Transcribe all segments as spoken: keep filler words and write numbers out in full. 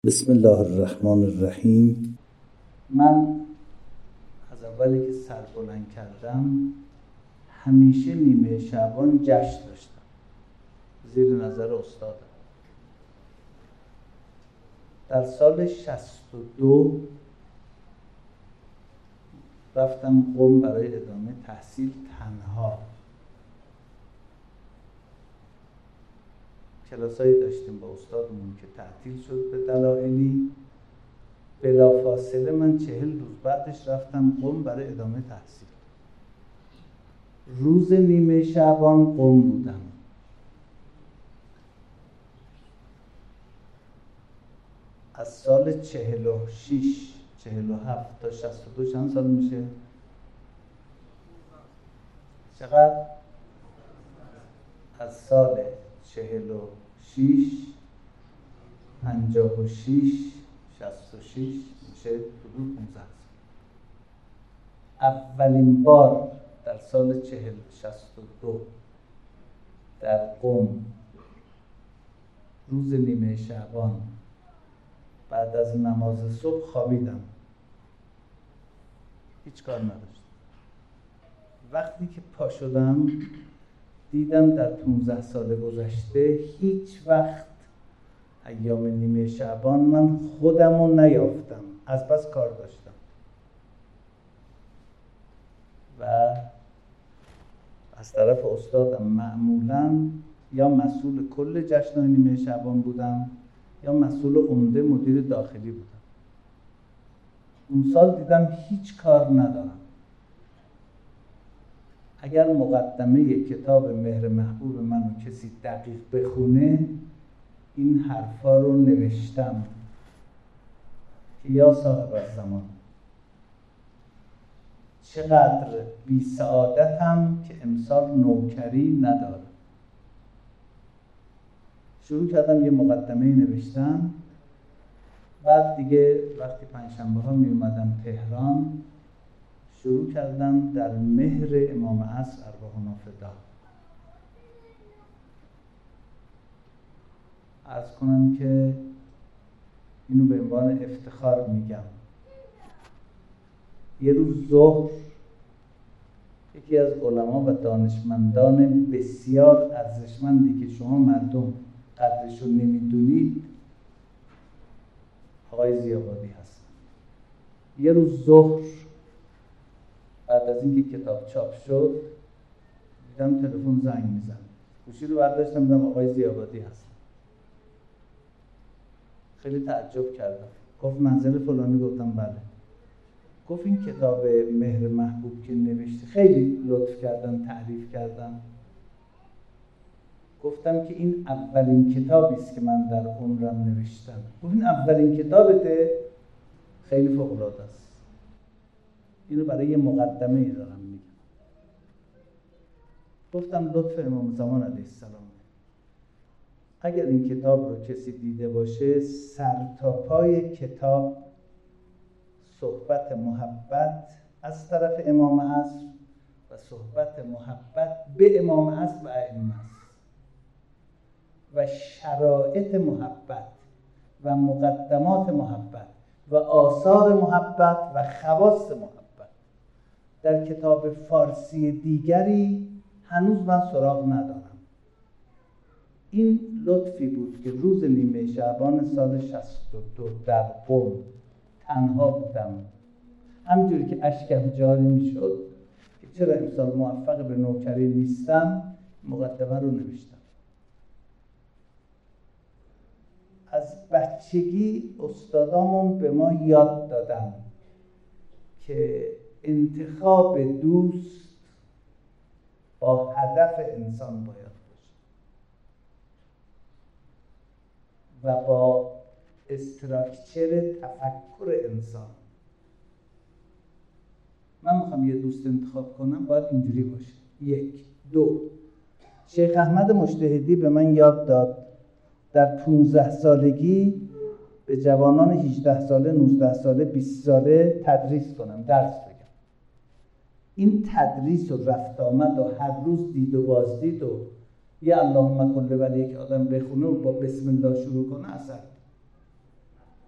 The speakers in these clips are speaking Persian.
بسم الله الرحمن الرحیم. من از اولی که سر بلند کردم همیشه نیمه شعبان جشن داشتم زیر نظر استادم. در سال شصت و دو رفتم قم برای ادامه تحصیل تنها. کلاسایی داشتیم با استادمون که تعطیل شد به دلایلی. بلافاصله من چهل روز بعدش رفتم قم برای ادامه تحصیل. روز نیمه شعبان قم بودم. از سال چهل و شش چهل و هفت تا شصت و دو چند سال میشه؟ چقدر؟ از سال چهل و شش پنجاه و شش شصت و شش میشه حدود پانزده سال. اولین بار در سال چهل شصت و دو در قم روز نیمه شعبان بعد از نماز صبح خوابیدم، هیچ کار نداشتم. وقتی که پا شدم دیدم در پانزده سال گذشته هیچ وقت ایام نیمه شعبان من خودم رو نیافتم، از بس کار داشتم. و از طرف استادم معمولاً یا مسئول کل جشن‌های نیمه شعبان بودم یا مسئول عمده مدیر داخلی بودم. اون سال دیدم هیچ کار ندارم. اگر مقدمه کتاب مهر محبوب منو کسی دقیق بخونه این حرفا رو نوشتم که یا صاحب الزمان چقدر بی سعادتم که امسال نوکری ندارم. شروع کردم یه مقدمه نوشتم. بعد دیگه وقتی پنجشنبه ها می اومدم تهران شروع کردم در مهر امام عصر ارواحنا فدا. عرض کنم که اینو به عنوان افتخار میگم. یه روز ظهر یکی از علما و دانشمندان بسیار ارزشمندی که شما مردم قدرشو نمیدونید آقای ضیاءبادی هستن. یه روز ظهر بعد از اینکه کتاب چاپ شد دیدم تلفن زنگ میزنه. گوشی رو برداشتم دیدم آقای ضیاءبادی هستن. خیلی تعجب کردم. گفت منزل فلانی؟ گفتم بله. گفت این کتاب مهر محبوب که نوشتی خیلی لطف کردن تعریف کردن. گفتم که این اولین کتابی است که من در عمرم نوشتم. گفت این اولین کتابته؟ خیلی فوق العاده است. اینو برای یه مقدمه ای دارم میگم. گفتم لطف امام زمان علیه السلام. اگر این کتاب رو کسی دیده باشه سر تا پای کتاب صحبت محبت از طرف امام عصر و صحبت محبت به امام عصر و ائمه است و شرایط محبت و مقدمات محبت و آثار محبت و خواص محبت. در کتاب فارسی دیگری هنوز من سراغ ندارم. این لطفی بود که روز نیمه شعبان سال شصت و دو در قم تنها بودم. همجوری که اشکم جاری می شد که چرا امسال موفق به نوکری نیستم مقدمه رو نوشتم. از بچگی استادامون به ما یاد دادن که انتخاب دوست با هدف انسان باید باشه و با استراکچر تفکر انسان. من میخوام یه دوست انتخاب کنم باید اینجوری باشه. یک. دو. شیخ احمد مجتهدی به من یاد داد در پانزده سالگی به جوانان هجده ساله، نوزده ساله، بیست ساله تدریس کنم، درس بگم. این تدریس و رفت آمد و هر روز دید و بازدید و یه اللهم کل ولی یک آدم بخونه و با بسم الله شروع کنه اثر.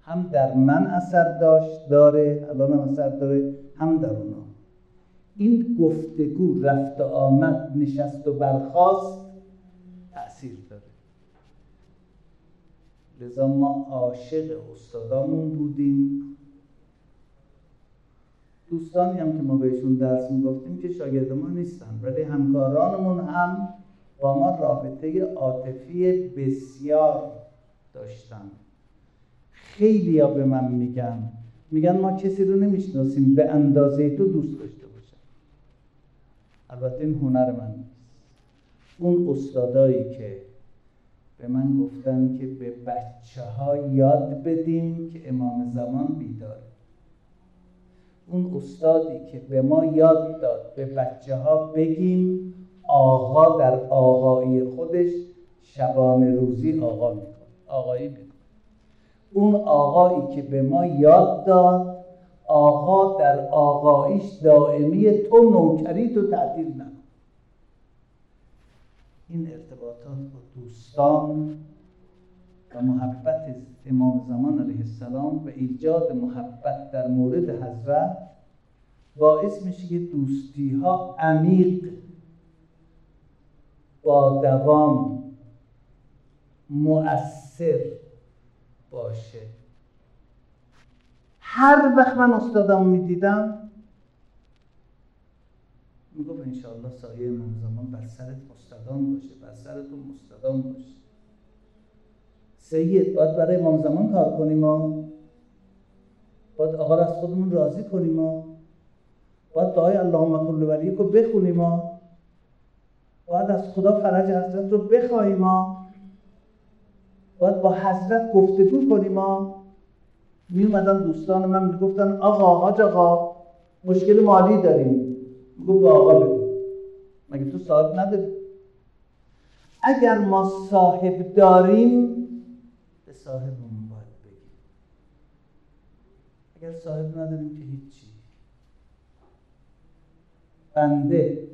هم در من اثر داشت داره، الان هم اثر داره، هم در اونا. این گفتگو، رفت و آمد، نشست و برخاست تأثیر داره. لذا ما عاشق استادامون بودیم. دوستانی هم که ما بهشون درس میگفتیم که شاگرد ما نیستن، ولی همکارانمون هم با ما رابطه عاطفی بسیار داشتن. خیلی ها به من میگن میگن ما کسی رو نمیشناسیم به اندازه تو دوست داشته باشن. البته این هنر من نیست. اون استادایی که به من گفتن که به بچه ها یاد بدیم که امام زمان بیداره، اون استادی که به ما یاد داد به بچه ها بگیم آقا در آقایی خودش شبانه روزی آقا میکنه، آقایی میکنه، اون آقایی که به ما یاد داد آقا در آقاییش دائمی تو نوکری تو تعطیل نکن. این ارتباطات با دوستان و محبت امام زمان علیه السلام و ایجاد محبت در مورد حضرت باعث میشه که دوستی ها عمیق، با دوام، مؤثر باشه. هر وقت من استادم میدیدم میگفت انشاءالله سایه امام زمان بر سرت مستدام باشه، بر سرتون مستدام باشه. سید باید برای امام زمان کار کنیم، ما باید آقا را از خودمون راضی کنیم، ما باید دعای اللهم کل ولیک رو بخونیم، ما باید از خدا فرج حضرت رو بخواهیم، ما باید با حضرت گفتگو کنیم. ما می اومدن دوستان من میگفتن آقا حاج آقا مشکل مالی داریم، میگو با آقا بگو، مگه تو صاحب نداری؟ اگر ما صاحب داریم به صاحبمون باید بگیم، اگر صاحب نداریم که هیچی. بنده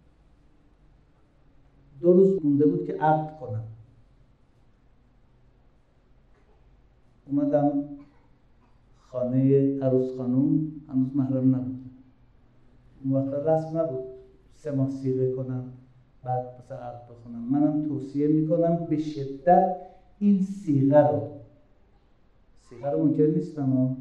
دو روز مونده بود که عقد کنم، اومدم خانه عروس خانوم، هنوز محرم نبود، اون وقتا رسم نبود سه ماه صیغه کنم بعد مثلا عقد بخونم. منم توصیه میکنم به شدت این صیغه رو، صیغه رو منکر نیستم ها،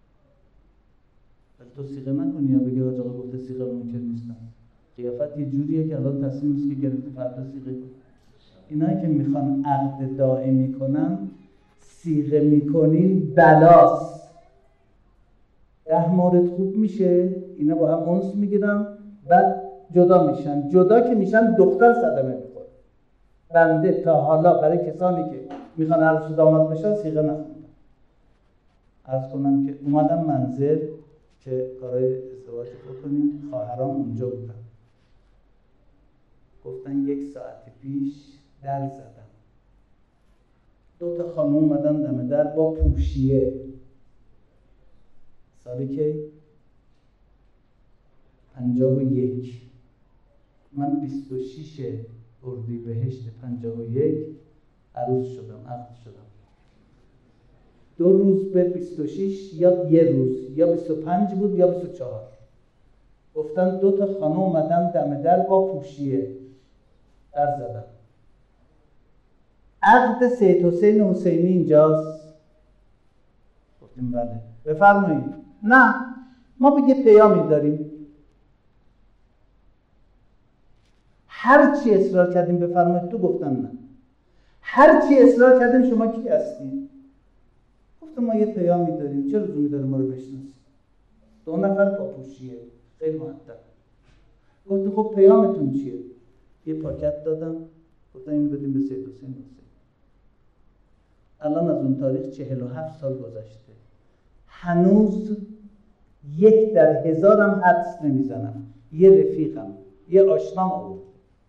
ولی تو صیغه نکنی یا بگی حاج آقا گفته صیغه رو منکر نیستم. قیافت یه جوریه که الان تصمیم نیست که گرفتی فردا صیغه کنی. اینایی که میخوان عقد دائمی کنن صیغه میکنین بلاست. ده مورد خوب میشه، اینا با هم انس میگیرن، بعد جدا میشن. جدا که میشن دختر صدمه میخوره. بنده تا حالا برای کسانی که میخوان عروس و داماد بشن صیغه نخوندم. عرض کنم که اومدم منزل که کارهای ازدواج بکنیم، خواهرام اونجا بودن، گفتن یک ساعت پیش در زدم، دو تا خانم اومدن دم در با پوشیه. سالی که پنجاه و یک، من بیست و شیش اردیبهشت پنجاه و یک عروس شدم، عقد شدم. دو روز به بیست و شش یا یه روز یا بیست و پنج بود یا بیست و چهار، گفتن دو تا خانم اومدن دم در با پوشیه در زدم. عقد سید حسین حسینی اینجاست؟ گفتیم بله. بفرمایید. نه ما به یه پیامی داریم، هر چی اصرار کردیم بفرمایید تو، گفتن نه. هر چی اصرار کردیم شما کی هستین؟ گفتم ما یه پیامی داریم، چه لزومی داره ما رو بشناسید؟ دو نفر با پوشیه، خیلی مؤدب. گفتم خب پیامتون چیه؟ یه پاکت دادم، گفتم اینو بدیم به سید حسین حسین. الان از اون تاریخ چهل و هفت سال گذشته، هنوز یک در هزارم حدس نمیزنم. یه رفیقم، یه آشنام آورد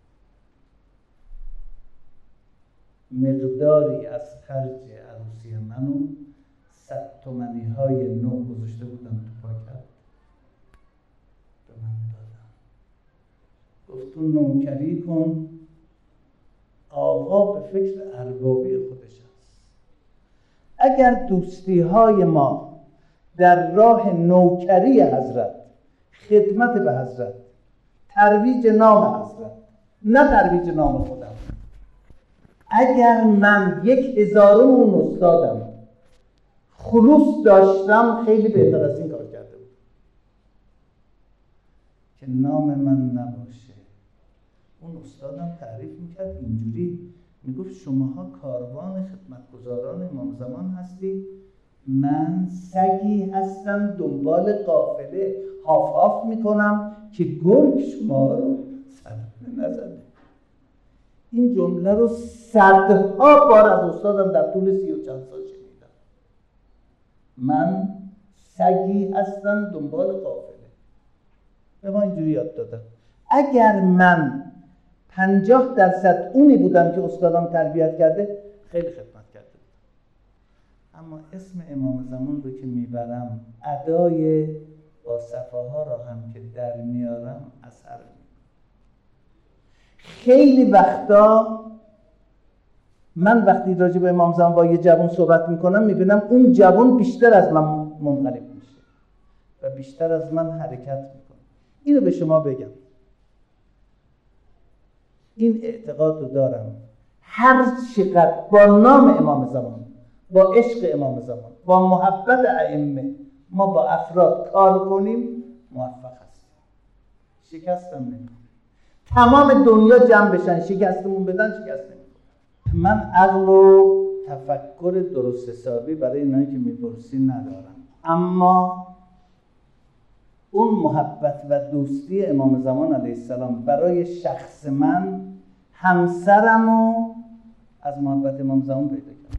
مقداری از خرج عروسی منو صد تومنی های نو گذاشته بودم تو پاکت، به من دادم. گفت تو نوکری کن، آقا به فکر اربابی خودش هست. اگر دوستی های ما در راه نوکری حضرت، خدمت به حضرت، ترویج نام حضرت، نه ترویج نام خودم، اگر من یک هزارم اون استادم خلوص داشتم، خیلی بهتر از این کار کرده بود که نام من نباشه. اون استادم تعریف میکرد اینجوری، میگفت شماها کاروان خدمتگزاران امام زمان هستی، من سگی هستم دنبال قافله هاف هاف میکنم که گرگ شما رو صدمه نزده. این جمله رو صدها بار از استادم در طول سی و چند سال شنیدم. من سگی هستم دنبال قافله. به ما اینجوری یاد دادن. اگر من پنجاه درصد اونی بودم که استادم تربیت کرده، خیلی خدمت کرده بودم. اما اسم امام زمان رو که میبرم، ادای با صفاها را هم که در میارم اثر میکنم. خیلی وقتا من وقتی راجع به امام زمان با یه جوان صحبت میکنم، میبینم اون جوان بیشتر از من منقلب میشه و بیشتر از من حرکت میکنه. اینو به شما بگم، این اعتقاد رو دارم هر چقدر با نام امام زمان، با عشق امام زمان، با محبت ائمه ما با افراد کار کنیم، موفق هستیم. شکستم نمی‌خوریم. تمام دنیا جمع بشن شکستمون بدن، شکست نمی‌خوریم. من عقل و تفکر درست حسابی برای اینایی که میپرسی ندارم، اما اون محبت و دوستی امام زمان علیه السلام برای شخص من، همسرمو از محبت امام زمان پیدا کردم.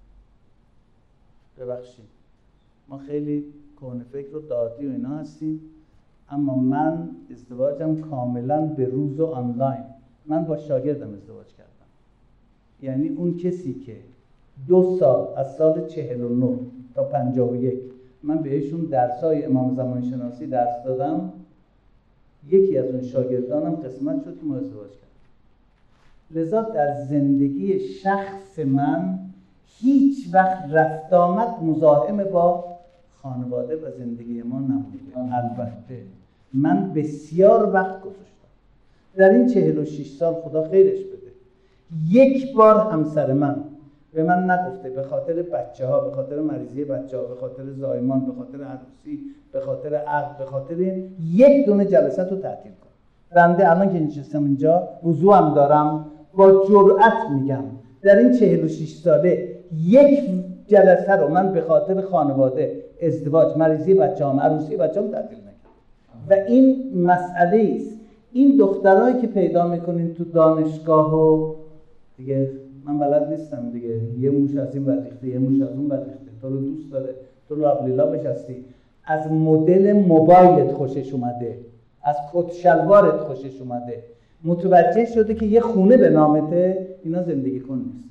ببخشید ما خیلی کهنه فکر و دادی و اینا هستیم، اما من ازدواجم کاملا به روز و آنلاین. من با شاگردم ازدواج کردم، یعنی اون کسی که دو سال از سال چهل و نه تا پنجاه و یک من بهشون درسای امام زمان شناسی درس دادم، یکی از اون شاگردانم قسمت شد که ما ازدواج کردیم. لذا در زندگی شخص من هیچ وقت رفت آمد مزاحم با خانواده و زندگی ما نبوده. البته من بسیار وقت گذاشتم در این چهل و شش سال، خدا خیرش بده، یک بار همسر من به من نگفته به خاطر بچه ها، به خاطر مریضی بچه ها، به خاطر زایمان، به خاطر عروسی، به خاطر عقد، به خاطر این یک دونه جلسه رو تعطیل کن. بنده الان که نشستم اینجا وضوعم دارم، با جرأت میگم در این چهل و شش ساله یک جلسه رو من به خاطر خانواده، ازدواج، مریضی بچه‌ام، عروسی بچه‌ام تعطیل نکردم. و این مسئله است. این دخترایی که پیدا میکنین تو دانشگاه و دیگه من بلد نیستم دیگه، یه موش از این برریخته، یه موش از اون برریخته، تو رو دوست داره، تو رو ابلیلا بشستی، از مدل موبایلت خوشش اومده، از کت شلوارت خوشش اومده، متوجه شده که یه خونه به نامته، اینا زندگی کن نیست.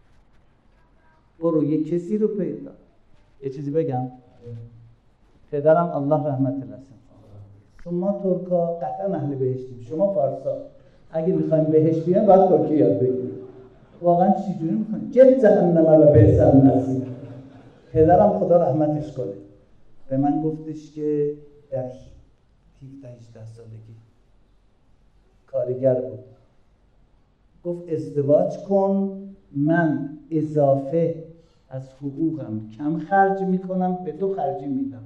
برو یه کسی رو پیدا. یه چیزی بگم، پدرم الله رحمت الله، شما ترکا قطعا اهل بهشتیم، شما فارسا اگه میخوایم بهشت بیایم باید ترکی یاد بگیریم. واقعا چجوری میکنیم؟ جد جهنم و بئس المصیر. پدرم خدا رحمتش کنه به من گفتش که در هفده هجده سالگی کارگر بود، گفت ازدواج کن، من اضافه از حقوقم کم خرج میکنم، به تو خرجی میدم.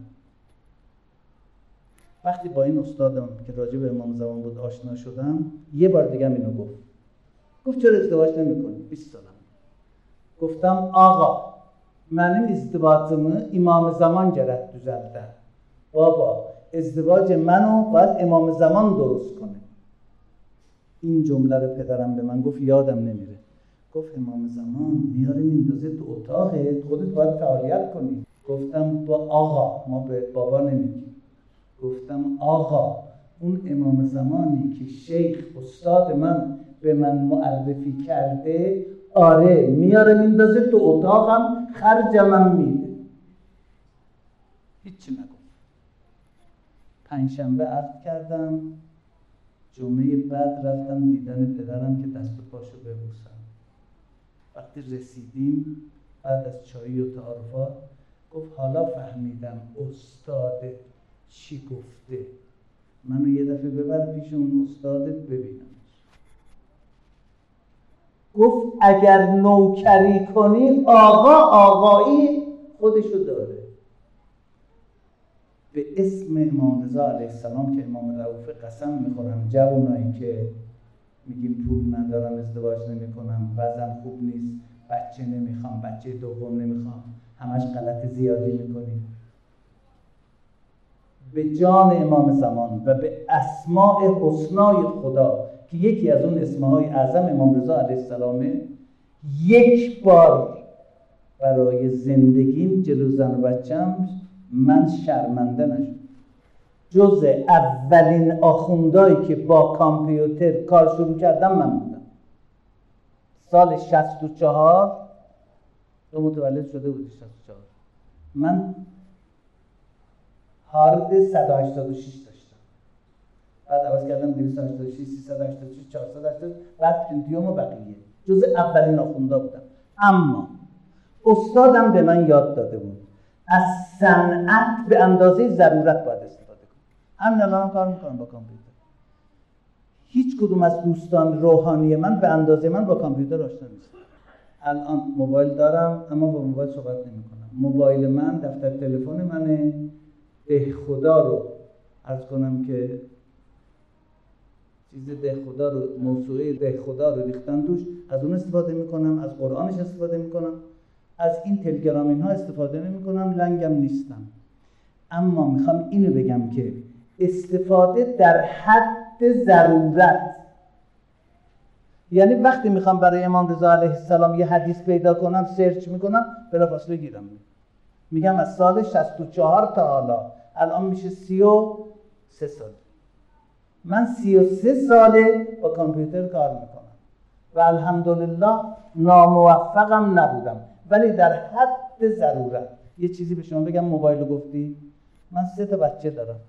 وقتی با این استادم که راجع به امام زمان بود آشنا شدم، یه بار دیگه اینو گفت. گفت چرا ازدواج نمی‌کنی؟ بیست سالم. گفتم آقا benim ازدواجımı امام زمان جرات düzeltti. بابا ازدواج منو باید امام زمان درست کنه. این جمله رو پدرم به من گفت، یادم نمیره. گفت امام زمان میاره میندازه تو اتاقت، خودت باید فعالیت کنی. گفتم با آقا، ما به بابا نمیگیم. گفتم آقا اون امام زمانی که شیخ استاد من به من معرفی کرده، آره میاره میندازه تو اتاقم، خرجم هم میده. هیچی نگفت. پنجشنبه عقد کردم، جمعه بعد رفتم دیدن پدرم که دست و پاشو ببوسم. وقتی رسیدیم بعد از چایی و تعارفات گفت حالا فهمیدم استادت چی گفته، منو یه دفعه ببر پیش اون استادت ببینم. گفت اگر نوکری کنی آقا آقایی خودشو داره. به اسم امام رضا علیه السلام که امام رؤوف قسم میخورم جوانایی که میگیم پول ندارم ازدواج نمیکنم، وزن خوب نیست، بچه نمیخوام، بچه دوم نمیخوام، همش غلط زیادی میکنیم، به جان امام زمان و به اسماء حسنای خدا که یکی از اون اسمهای اعظم امام رضا علیه السلامه، یک بار برای زندگیم جلو زن و بچم من شرمنده نشدم. جز اولین آخوندایی که با کامپیوتر کار شروع کردم من بودم. سال شصت و چهار تو متولد شده بودی. شصت و چهار من هارد صد و هشتاد و شش داشتم، بعد عوض کردم دویست و هشتاد و شش، سیصد و هشتاد و شش، چهارصد و هشتاد، بعد پنتیوم و بقیه. جز اولین آخوندا بودم. اما استادم به من یاد داده بود از صنعت به اندازه ضرورت باید استفاده کنم. همین الان هم کار میکنم با کامپیوتر. هیچ کدوم از دوستان روحانی من به اندازه من با کامپیوتر آشنا نیستن. الان موبایل دارم اما با موبایل صحبت نمیکنم. موبایل من دفتر تلفن منه. ده خدا رو عرض کنم که چیز ده خدا رو، موسوعه ده خدا رو ریختن توش، از اون استفاده میکنم، از قرآنش استفاده میکنم، از این تلگرام اینها استفاده نمیکنم، لنگم نیستم. اما میخوام اینو بگم که استفاده در حد ضرورت. یعنی وقتی میخوام برای امام رضا علیه السلام یه حدیث پیدا کنم سرچ میکنم، بلافاصله گیرم میگم از سال شصت و چهار تا حالا الان میشه سی و سه سال. من سی و سه ساله با کامپیوتر کار میکنم و الحمدلله ناموفقم نبودم، ولی در حد ضرورت. یه چیزی به شما بگم، موبایل رو گفتی، من سه تا بچه دارم،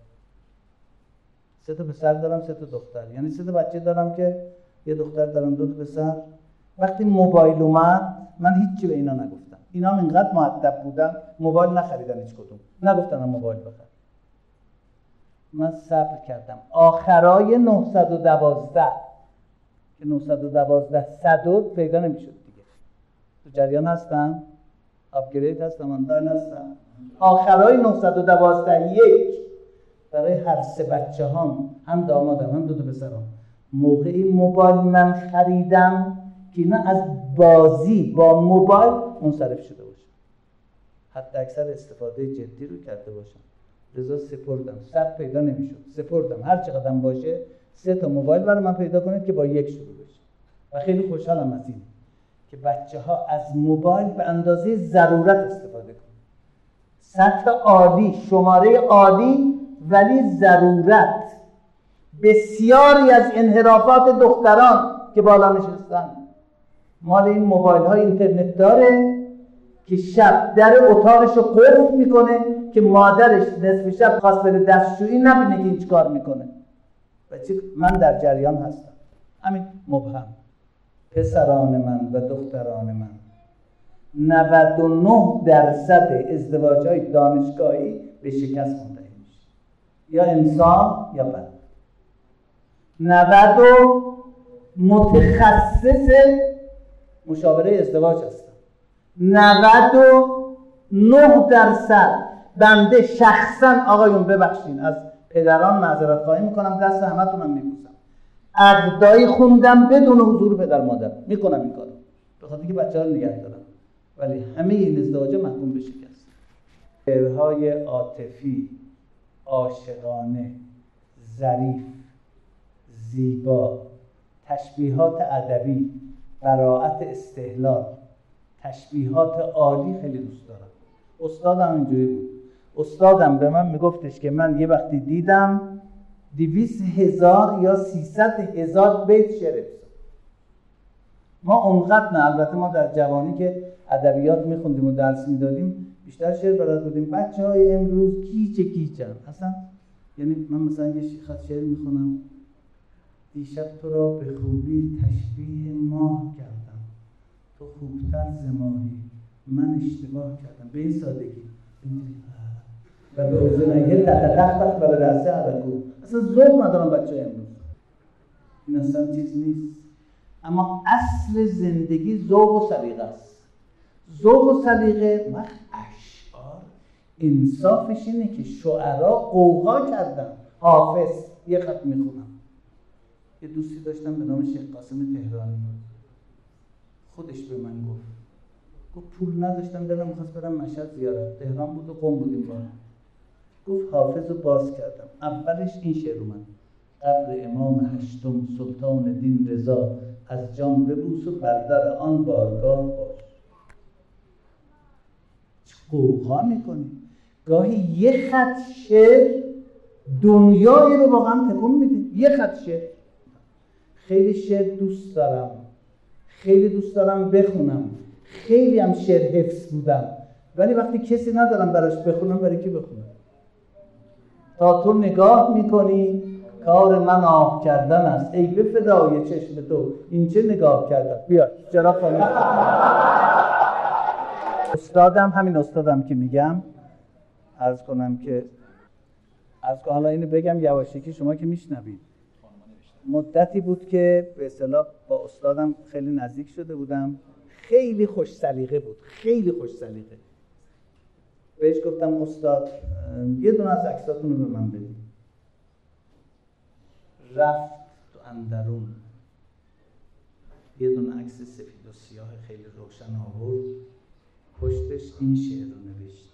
سه تا پسر دارم، سه تا دختر، یعنی سه تا بچه دارم که یه دختر دارم، دو تا پسر. وقتی موبایل اومد من هیچی به اینا نگفتم. اینا هم اینقدر مؤدب بودن موبایل نخریدن، هیچ کدوم نگفتن موبایل بخر. من صبر کردم. آخرای نهصد و دوازده که نهصد و دوازده صد پیدا نمیشد دیگه. تو جریان هستم؟ آپگرید هستم؟ آنلاین هستم؟ آخرای نهصد و دوازده یک برای هر سه بچه هم، هم دامادم هم دو تا پسرم، موقعی موبایل من خریدم که اینا از بازی با موبایل منصرف شده باشن، حتی اکثر استفاده جدی رو کرده باشن. رضا سپردم، صد پیدا نمیشد، سپردم هر چقدر باشه سه تا موبایل برای من پیدا کنید که با یک شروع بشه. و خیلی خوشحالم از این که بچه ها از موبایل به اندازه ضرورت استفاده کنند. سطح عالی، شماره عالی، ولی ضرورت. بسیاری از انحرافات دختران که بالا نشستن مال این موبایل های اینترنت داره که شب در اتاقش رو قفل میکنه که مادرش نصف شب خواست بره دستشویی نبینه که این چیکار میکنه. بچه من در جریان هستم. همین مبهم. پسران من و دختران من، نود و نه درصد ازدواج‌های دانشگاهی به شکست منتهی میشه، یا انسان یا بد. نود متخصص مشاوره ازدواج هستن. نود و نه درصد بنده شخصا، آقایون ببخشین از پدران معذرت خواهی میکنم، دست همتونم میبوسم، عقدایی خوندم بدون حضور پدر مادر، میکنم این کارو به خاطر اینکه بچه‌ها رو نگه دارم، ولی همه این ازدواجا محکوم به شکست. شعرهای عاطفی، عاشقانه، ظریف، زیبا، تشبیهات ادبی، براءت استحلال، تشبیهات عالی خیلی دوست دارم. استادم اینجوری بود. استادم به من میگفتش که من یه وقتی دیدم دویست هزار یا سیصد هزار بیت شعر. ما اونقدر نه، البته ما در جوانی که ادبیات میخوندیم و درس میدادیم بیشتر شعر بلد بودیم. بچه های امروز کیچه کیچن اصلا. یعنی من مثلا یه خط شعر میخونم: دیشب تو را به خوبی تشبیه ماه کردم، تو خوبتر ز ماهی من اشتباه کردم به این سادگی و به اذنیه تتلقف و به رأسه عرقو. اصلا ذوق ندارم بچه امروز، این اصلا چیز نیست. اما اصل زندگی ذوق و سلیقه است. ذوق و سلیقه وقت اشعار انصافش اینه که شعرا قوقا کردن. حافظ یه خط میخونم، یه دوستی داشتم به نام شیخ قاسم تهرانی، خودش به من گفت گفت پول نداشتم دلم می‌خواست برم مشهد زیارت، تهران بود و قم بودیم با هم. گفت حافظ رو باز کردم، اولش این شعر اومد: قبر امام هشتم سلطان دین رضا، از جام ببوس و بر در آن بارگاه باش. چه قوقا میکنی؟ گاهی یه خط شعر دنیایی رو واقعا تکون میده. یه خط شعر. خیلی شعر دوست دارم، خیلی دوست دارم بخونم، خیلی هم شعر حفظ بودم، ولی وقتی کسی ندارم براش بخونم، برای کی بخونم؟ تا تو نگاه میکنی کار من آه کردن است، ای به فدای چشم تو این چه نگاه کردن. بیا چرا خانم استادم، همین استادم که میگم، عرض کنم که عرض کنم حالا اینو بگم یواشکی شما که میشنوید. مدتی بود که به اصطلاح با استادم خیلی نزدیک شده بودم، خیلی خوش سلیقه بود، خیلی خوش سلیقه. بهش گفتم استاد یه دونه از عکساتون رو به من بدید. رفت تو اندرون یه دونه عکس سفید و سیاه خیلی روشن آورد، پشتش این شعر رو نوشت.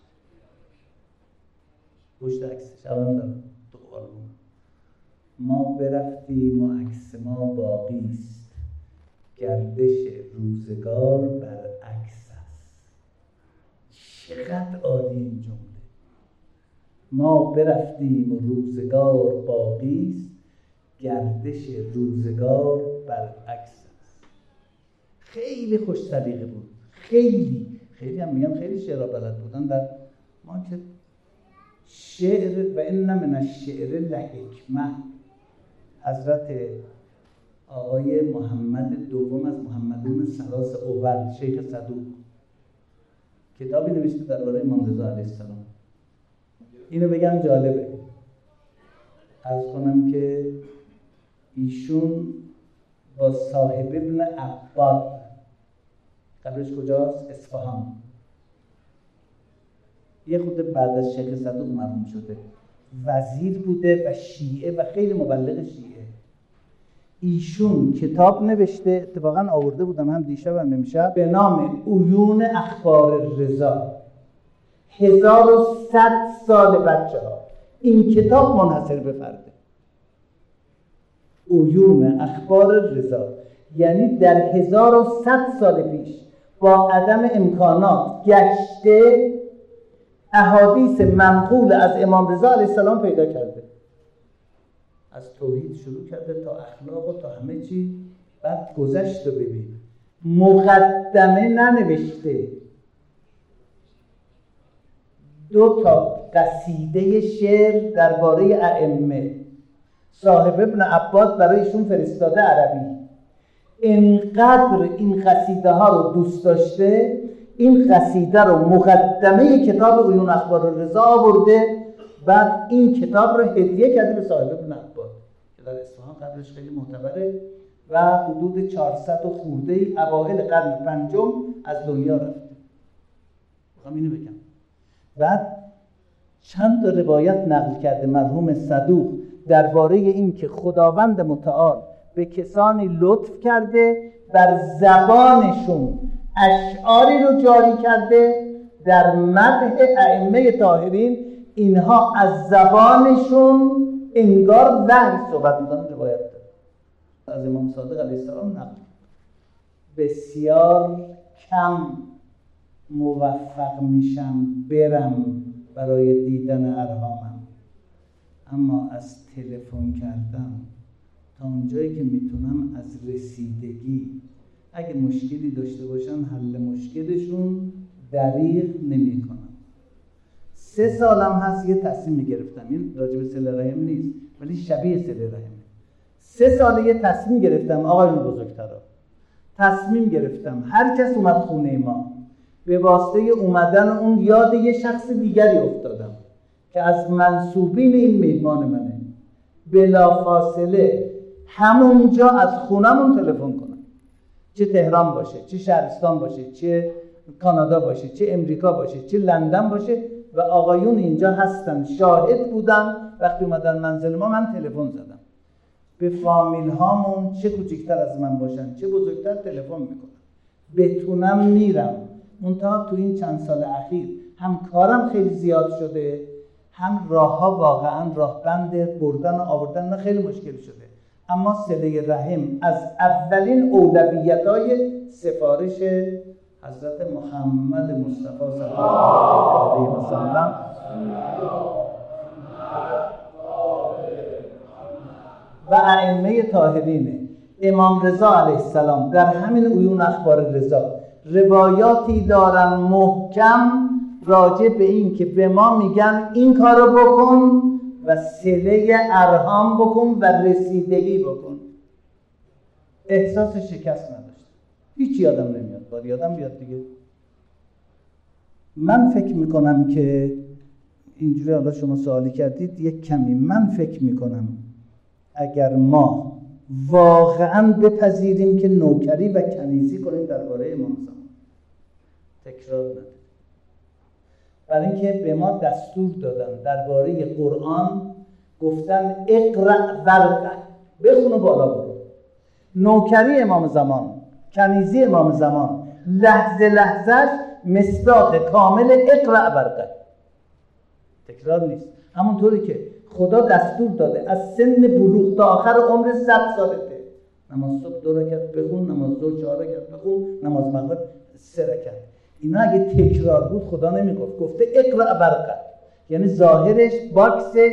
پشت عکسش الان دارم تو آلبوم: ما برفتیم و عکس ما باقی است، گردش روزگار برعکس است. چقدر عالی این جمله! ما برفتیم و روزگار باقی است، گردش روزگار برعکس است. خیلی خوش سلیقه بود، خیلی خیلی هم میگم خیلی شعرها بلد بودن. در ما که شعر و ان من الشعر لحکمه، حضرت آقای محمد دوم از محمدون ثلاث اول، شیخ صدوق، کتابی نوشته درباره امام رضا علیه السلام. اینو بگم جالبه، عرض کنم که ایشون با صاحب ابن عباد، قبرش کجاست؟ اصفهان، یه خود بعد از شیخ صدوق مرحوم شده، وزیر بوده و شیعه و خیلی مبلغ شیعه. ایشون کتاب نوشته، اتفاقا آورده بودم هم دیشب هم امشب، به نام عیون اخبار رضا. هزار و صد سال بچه ها این کتاب منحصر به فرده. عیون اخبار رضا یعنی در هزار و صد سال پیش با عدم امکانات گشته احادیث منقول از امام رضا علیه السلام پیدا کرده. از توحید شروع کرده تا اخلاق و تا همه چی، بعد گذشت رو ببین. مقدمه ننوشته، دو تا قصیده شعر درباره ائمه صاحب ابن عباد برایشون فرستاده عربی. اینقدر این قصیده ها رو دوست داشته، این قصیده رو مقدمه کتاب عیون اخبار رضا آورده، بعد این کتاب رو هدیه کرده به صاحب ابن عباد که در اصفهان قبرش خیلی معتبره و حدود چهارصد و خورده اوایل قرن پنجم از دنیا رفته. میخوام اینو بگم. بعد چند تا روایت نقل کرده مرحوم صدوق درباره این که خداوند متعال به کسانی لطف کرده بر زبانشون اشعاری رو جاری کرده در مدح ائمه طاهرین. اینها از زبانشون انگار وحی صحبت می‌کنن. روایت داره از امام صادق علیه السلام نقل. بسیار کم موفق میشم برم برای دیدن ارحامم، اما از تلفن کردم تا اونجایی که میتونم از رسیدگی، اگه مشکلی داشته باشن حل مشکلشون دریغ نمی کنم. سه سالم هست یه تصمیم میگرفتم، این راجع به صله رحم نیست ولی شبیه صله رحمه. سه ساله یه تصمیم گرفتم آقایون بزرگترا، تصمیم گرفتم هر کس اومد خونه ما به واسطه اومدن اون یاد یه شخص دیگری افتادم که از منسوبین این میهمان منه. بلافاصله همونجا از خونمون تلفن کنم، چه تهران باشه، چه شهرستان باشه، چه کانادا باشه، چه امریکا باشه، چه لندن باشه، و آقایون اینجا هستن شاهد بودن وقتی اومدن منزل ما من تلفن زدم. به فامیل هامون چه کوچکتر از من باشن چه بزرگتر تلفن میکنم، بتونم میرم. منتها تو این چند سال اخیر هم کارم خیلی زیاد شده، هم راه ها واقعا راه بند بردن و آوردن خیلی مشکل شده، اما صله رحم از اولین اولویت های سفارش حضرت محمد مصطفی صلی الله علیه و سلم و ائمه طاهرینه. امام رضا علیه السلام در همین عیون اخبار رضا روایاتی دارن محکم راجع به این که به ما میگن این کارو بکن و صله ارحام بکن و رسیدگی بکن. احساس شکست نداشت، هیچ یادم نمیاد، باید یادم بیاد دیگه. من فکر میکنم که اینجوری، حالا شما سوالی کردید یک کمی، من فکر میکنم اگر ما واقعا بپذیریم که نوکری و کنیزی کنیم درباره امام زمان، تکرار نداریم، برای اینکه به ما دستور دادن درباره قرآن، گفتن اقرأ ورقه، بخون و بالا برو. نوکری امام زمان، کنیزی امام زمان، لحظه لحظهش مصداق کامل اقرأ ورقه، تکرار نیست. همونطوری که خدا دستور داده از سن بلوغ تا آخر عمر صد سالته نماز صبح دو رکعت بخون، نماز ظهر چهار رکعت بخون، نماز مغرب سه رکعت. اینا اگه تکرار بود خدا نمیگفت، گفته اقرأ ورقه، یعنی ظاهرش، باکسش،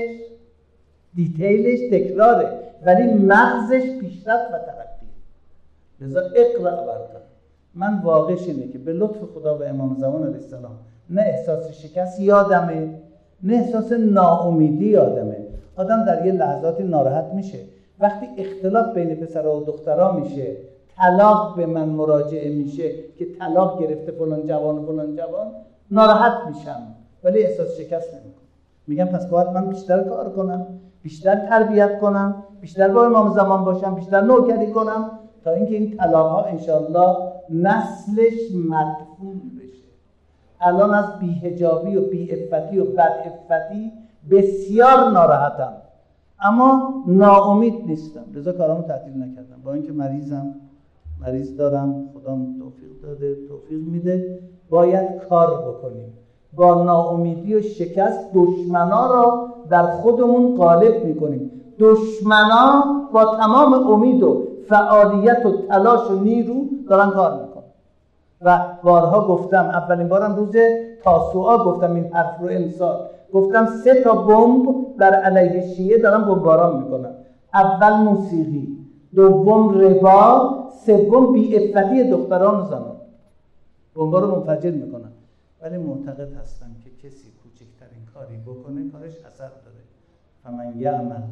دیتیلش تکراره ولی مغزش پیشرفت و ترقیه. لذا اقرأ ورقه. من واقعش اینه که به لطف خدا و امام زمان علیه السلام نه احساس شکست یادمه، نه احساس ناامیدی یادمه. آدم در یه لحظاتی ناراحت میشه، وقتی اختلاف بین پسرها و دخترها میشه، طلاق به من مراجعه میشه که طلاق گرفته فلان جوان و فلان جوان، ناراحت میشم ولی احساس شکست نمیکنم. میگم پس باید من بیشتر کار کنم، بیشتر تربیت کنم، بیشتر با امام زمان باشم، بیشتر نوکری کنم تا اینکه این طلاق ها انشالله نسلش مدفون بشه. الان از بی‌حجابی و بی‌عفتی و بدعفتی بسیار ناراحتم، اما ناامید نیستم. لذا کارامو تعطیل نکردم، با اینکه مریضم، مریض دارم، خدا توفیق داده، توفیق میده، باید کار بکنیم. با ناامیدی و شکست دشمنا را در خودمون غالب میکنیم. دشمنا با تمام امید و فعالیت و تلاش و نیرو دارن کار میکنن. و بارها گفتم، اولین بارم روز تاسوعا گفتم این حرف رو امسال، گفتم سه تا بمب بر علیه شیعه دارن بمباران میکنن. اول موسیقی، دوم ربا، سوم بی‌عفتی دختران و زنان. بمبا رو منفجر میکنن. ولی معتقد هستم که کسی کوچکترین کاری بکنه کارش اثر داره. فمن یعمل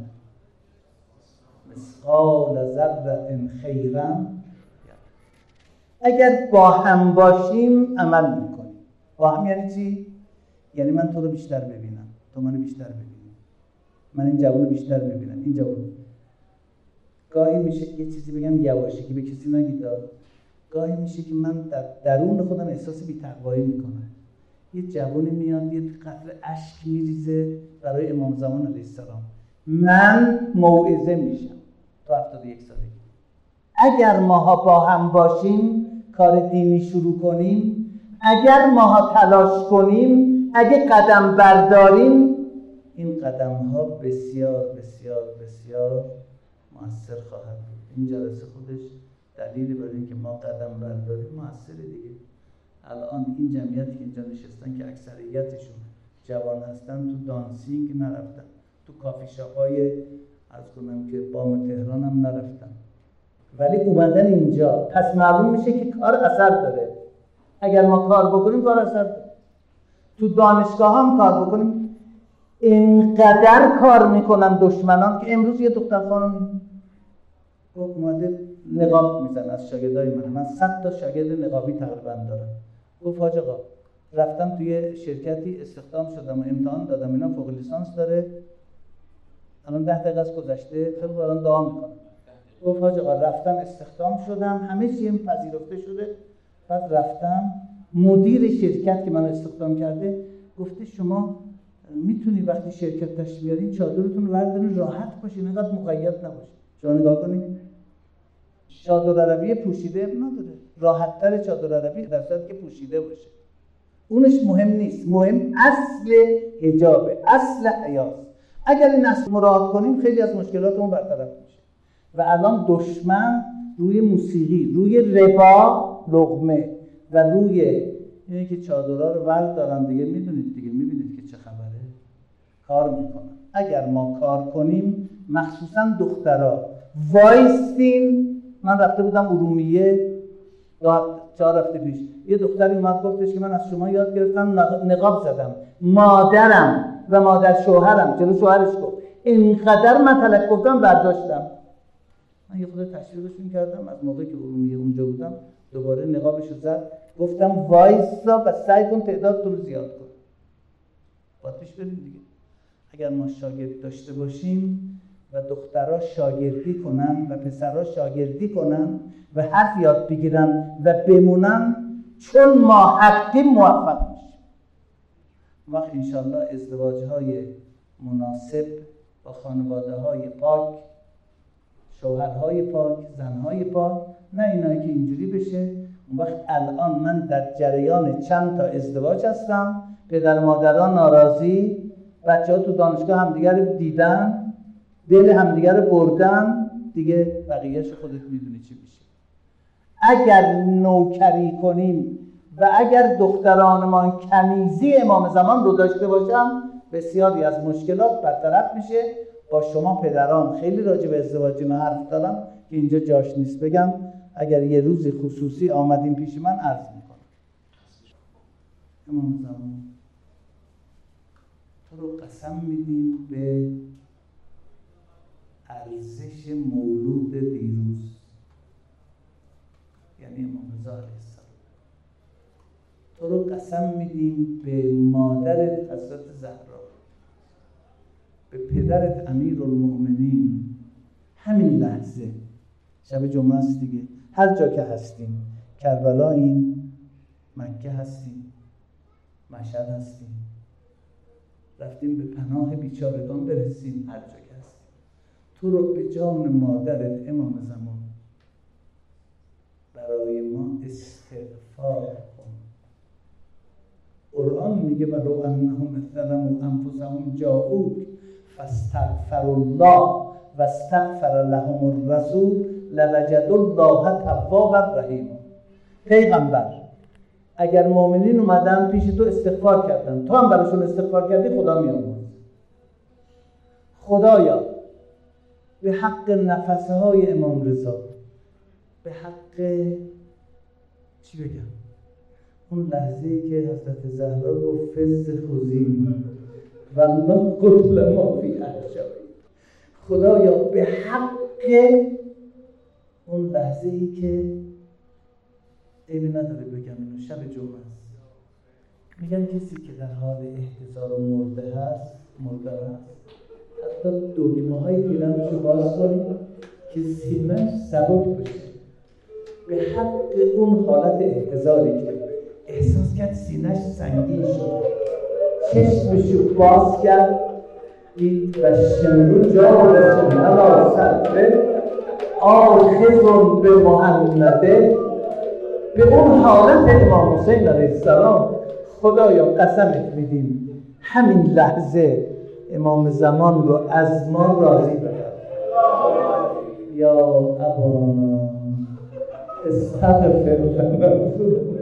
مثقال ذره خیرا، اگر با هم باشیم عمل میکنیم. با هم یعنی چی؟ یعنی من تو رو بیشتر ببینم، تو منو بیشتر ببینی، من این جوانو بیشتر ببینم، این جوانو. گاهی میشه یه چیزی بگم یواشکی که به کسی نگید، گاهی میشه که من در درون خودم احساس بی‌تقوایی میکنم. یه جوانی میاد یه قطره اشک میریزه برای امام زمان علیه السلام، من موعظه میشم تا هفتاد و یک سالگی. اگر ماها با هم باشیم، کار دینی شروع کنیم، اگر ماها تلاش کنیم، اگه قدم برداریم، این قدم ها بسیار بسیار بسیار مؤثر خواهد بود. این جلسه خودش دلیلی برای اینکه ما قدم برداریم مؤثره دیگه. الان این جمعیتی که اینجا نشستن که اکثریتشون جوان هستن، تو دانسینگ نرفتن، تو کافی شاپای از کنم که بام تهران هم نرفتن، ولی اومدن اینجا. پس معلوم میشه که کار اثر داره. اگر ما کار بکنیم کار اثر داره. تو دانشگاه هم کار بکنیم. اینقدر کار میکنن دشمنان که امروز یه دختر خانمی اومده نقاب میزن از شاگردای من. من صد تا شاگرد نقابی تقریبا دارم. گفت حاج آقا رفتم توی شرکتی استخدام شدم و امتحان دادم، اینا فوق لیسانس داره، الان ده دقیقه از گذشته، خیلی الان دعا میکنم. گفت حاج آقا رفتم استخدام شدم، همه چیم پذیرفته شده، بعد رفتم مدیر شرکت که من استخدام کرده گفته شما میتونی وقتی شرکت تشریف بیارین چادرتون رو بردارین راحت باشین، اینقدر مقید نباشین. شما نگاه کنید چادر عربی پوشیده نداره، راحت تر چادر عربی در صورتی که پوشیده باشه. اونش مهم نیست، مهم اصل حجابه، اصل حیاست. اگر این اصل مراعات کنیم خیلی از مشکلاتمون برطرف میشه. و الان دشمن روی موسیقی، روی ربا لقمه و روی اینه که چادرها رو ورد دارن دیگه، میدونید دیگه، میبینید که چه خبره، کار میکنن. اگر ما کار کنیم، مخصوصا دخترها وایستین. من رفته بودم ارومیه چهار هفته پیش، یه دختری اومد گفتش که من از شما یاد گرفتم نقاب زدم، مادرم و مادر شوهرم جلو شوهرش گفت اینقدر مطلق گفتم برداشتم. من یه خود تشویقش میکردم، از موقعی که ارومیه اونجا بودم دوباره نقابشو زد، گفتم وایسا و سعی کن تعدادتون رو زیاد کن. باید پیش بریم دیگه. اگر ما شاگرد داشته باشیم و دخترها شاگردی کنن و پسرها شاگردی کنن و حرف یاد بگیرن و بمونن، چون ما حقیم موفق میشیم. وقت انشالله ازدواجهای مناسب با خانواده های پاک، شوهرهای پاک، زنهای پاک، نه اینایی که اینجوری بشه. اون وقت الان من در جریان چند تا ازدواج هستم، پدر مادرها ناراضی، بچه ها تو دانشگاه همدیگر رو دیدن، دل همدیگر رو بردن، دیگه بقیهش خودت میدونی چی میشه. اگر نوکری کنیم و اگر دخترانمان کنیزی امام زمان رو داشته باشن، بسیاری از مشکلات برطرف میشه. با شما پدران خیلی راجع به ازدواج اینا حرف دارم که اینجا جاش نیست بگم، اگر یه روز خصوصی آمدین پیش من عرض میکنم. امام زمان تو رو قسم میدیم به ارزش مولود دیروز، یعنی امام رضا علیه السلام. تو رو قسم میدیم به مادرت حضرت زهرا، به پدرت امیرالمؤمنین. همین لحظه شب جمعه است دیگه، هر جا که هستیم، کربلاییم، مکه هستیم، مشهد هستیم، رفتیم به پناه بیچارگان برسیم، هر جا که هستیم. تو رو به جان مادرت امام زمان برای ما استغفار کن. قرآن میگه ولو انهم ظلموا انفسهم جاءوک فاستغفروا الله و استغفر لهم الرسول لوجدوا الله توابا رحیما. پیغمبر اگر مؤمنین اومدن پیش تو استغفار کردن، تو هم براشون استغفار کردی، خدا میامرزه. خدایا به حق نفسه های امام رضا، به حق چی بگم، اون لحظه‌ای که حضرت زهرا گفت فز خوزین و الله قتل ما فی احشایی، خدایا به حق اون لحظه‌ای که عیبی نداره بگم اینو، شب جمعه است. میگن کسی که در حال احتضار و مرده هست، مرده هست، حتی دکمه های گیرمشو باز کنید که سینه‌اش سبک بشه. به حق اون حالت احتضاری که احساس کرد سینه‌اش سنگین شد، چشمشو باز کرد، دید و شمرو جالسون علی صدره آخذ به محمده. به اون حالت امام حسین علیه السلام خدایا قسمت میدیم همین لحظه امام زمان رو از ما راضی بدار. یا ابانا استغفر لنا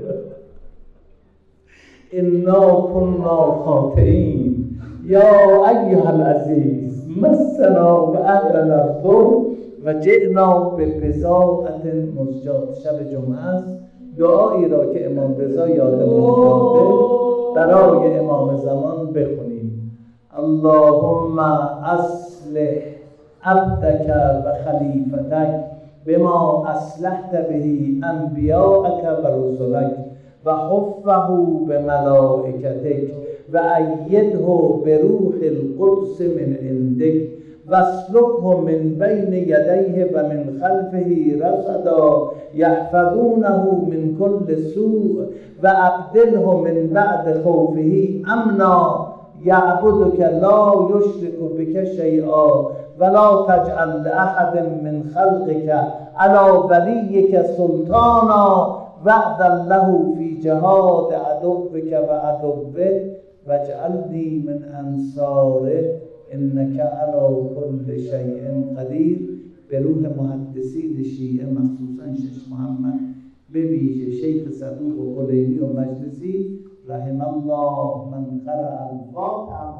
انا کنا خاطئین یا ایها العزیز مسنا و اهلنا الضر و جئنا به بضاعت مزجاة. شب جمعه است، دعایی را که امام رضا یادمون داده برای امام زمان بخونیم. اللهم اصلح عبدک و خلیفتک بما اصلحت به انبیاءک و رسلک و حفه بملائکتک و ایده بروح القدس من عندک واسلکه من بین یدیه و من خلفه رصدا یحفظونه من کل سوء و ابدله من بعد خوفه امنا یعبدک لا یشرک بک شیئا ولا تجعل لاحد من خلقک علی ولیک سلطانا وأذن له في جهاد عدوك وعدوه واجعلني من انصاره انك على كل شيء قدیر. به روح محدثین شیعه مخصوصا شیخ محمد، به ویژه شیخ صدوق و کلینی و مجلسی رحم الله من قرأ الفاتحه